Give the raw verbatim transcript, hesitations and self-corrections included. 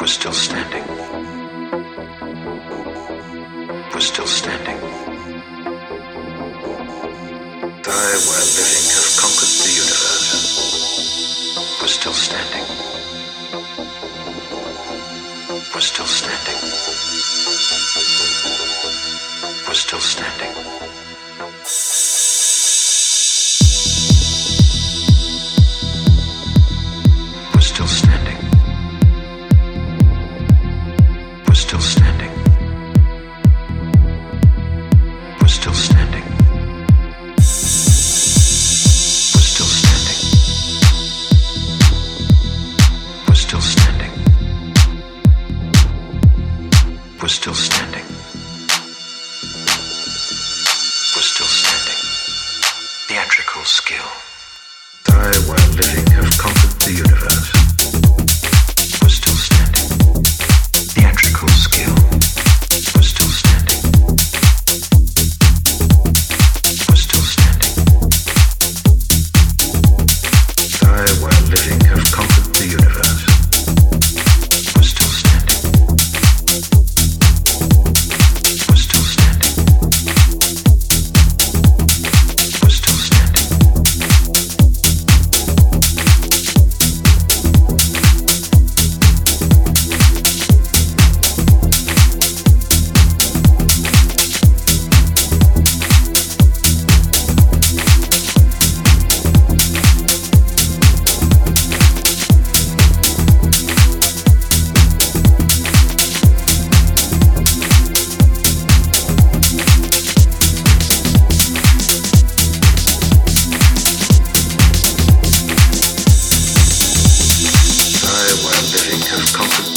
still standing. We're still standing. I, while living, have conquered the universe. We're still standing. We're still standing. We're still standing. We're still standing. We're still standing. We're still standing. We're still standing. We're still standing. We're still standing. We're still standing. Theatrical skill. I, while living, have conquered the universe. We're still standing. Theatrical skill. We're still standing. We're still standing. I, while living, have conquered the universe. We're still standing. We're still standing. We're still standing. I, while living, have conquered